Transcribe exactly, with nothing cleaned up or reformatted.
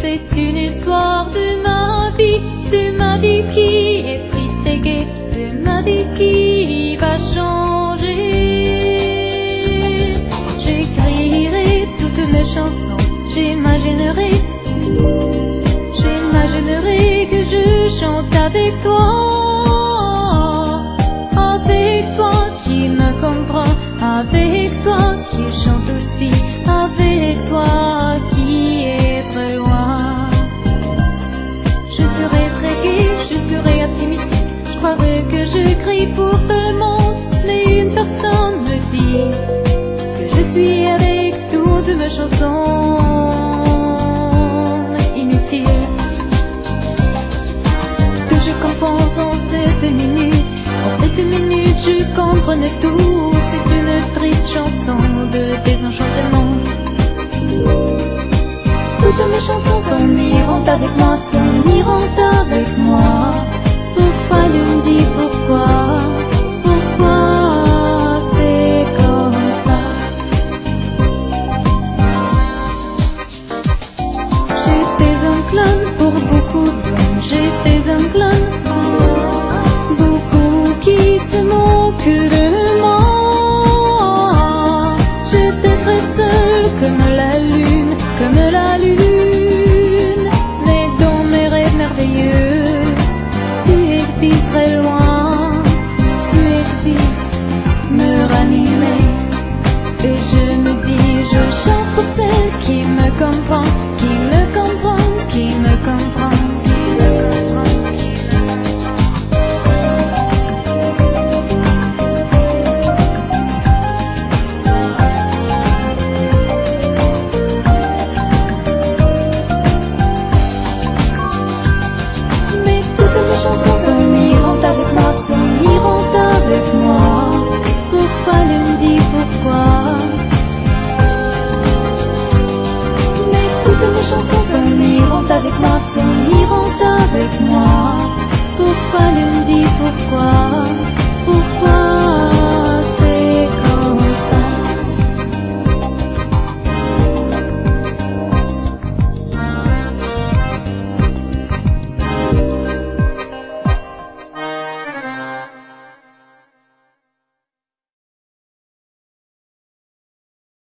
C'est une histoire de ma vie, de ma vie qui est triste et gaie, de ma vie qui va changer. J'écrirai toutes mes chansons, j'imaginerai, j'imaginerai que je chante avec toi, avec toi qui me comprends, avec toi qui chante aussi, avec toi qui est très loin. Je serai très gai, je serai optimiste, je croirais que je crie pour tout le monde, mais une personne me dit que je suis avec toutes mes chansons inutiles, que je comprends en cette minute, en cette minute je comprenais tout, c'est une triste chanson de désenchantement. Toutes mes chansons s'en iront avec moi, s'en iront avec moi. Pourquoi tu me dis pourquoi, pourquoi c'est comme ça? J'étais un clown pour beaucoup d'hommes, j'étais un clown, beaucoup qui se moquent de moi. J'étais très seule comme la lune, comme la lune, mais dans mes rêves merveilleux, tu existes très loin, tu existes, me ranimer. Et je me dis, je chante pour celle qui me comprend, qui me comprend, qui me comprend, qui me comprend, qui me Mais toutes mes chansons s'en iront avec moi, s'en iront avec moi. Pourquoi tu me dis pourquoi? Mais toutes mes chansons s'en iront avec moi, s'en